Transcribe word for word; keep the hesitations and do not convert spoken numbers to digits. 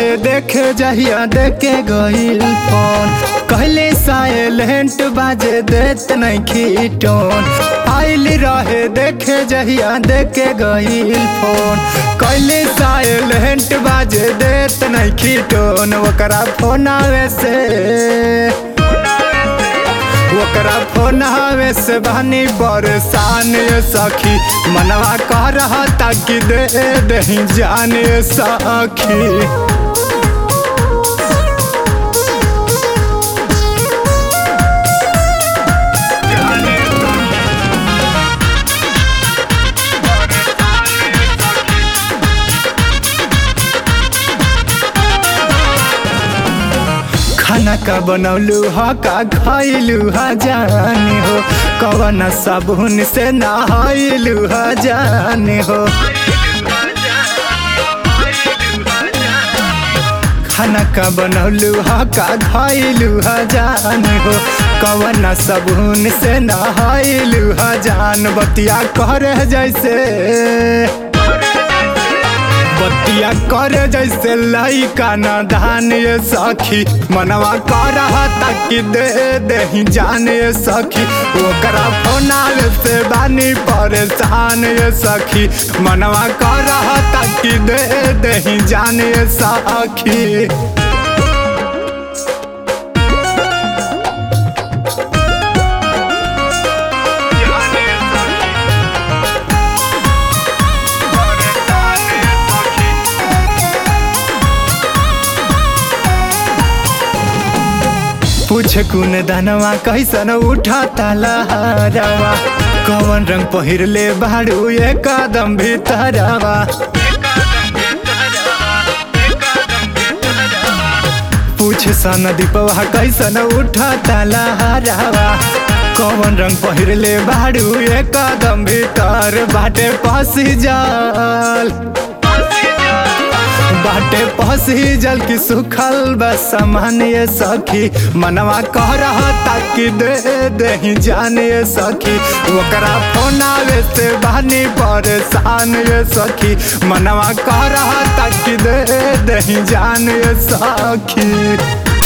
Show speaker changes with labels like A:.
A: रहे देखे जहिया देखे गईल फोन, कहले साइलेंट बाजे देत नहीं टोन। आइल रहे देखे जहिया देखे गईल फोन, कहले साइलेंट बाजे देत नहीं टोन। ओकरा फोन आवे से ओकरा फोन आवे से बहनी परेशान ये सखी, मनवा कह रहा था कि दे दही जान ये सखी। खाना का बनौलू हा का खाइलू हा जानी हो, कवन साबुन से नहाइलू हा जानी हो। खाना का बनौलू हा का खाइलू हा जानी हो, कवन साबुन से नहाइलू हा जान। बतिया करे जैसे बतिया करे जैसे लइका नादान ये सखी, मनवा कर रहा था कि दे दही जान ये सखी। ओकरा फोन आवे से बानी परेशान ये सखी, मनवा कर रहा था कि दे दही जान ये सखी। पूछे कुन धनवा कैसन उठा लहरवा, कवन रंग पहिरले बाड़ू ये कदम भीतरवा। पूछे सन दीपवा कैसन उठा लहरवा, कवन रंग पहिरले बाड़ू ये कदम भीतर। बाटे पसी जल बाटे पसी जल की सुखल बस सामान ये सखी, मनवा कह रहा था कि दे दही जान ये सखी। ओकरा फोन आवे से बहनी परेशान ये सखी, मनवा कह रहा था कि दे दही जान ये सखी।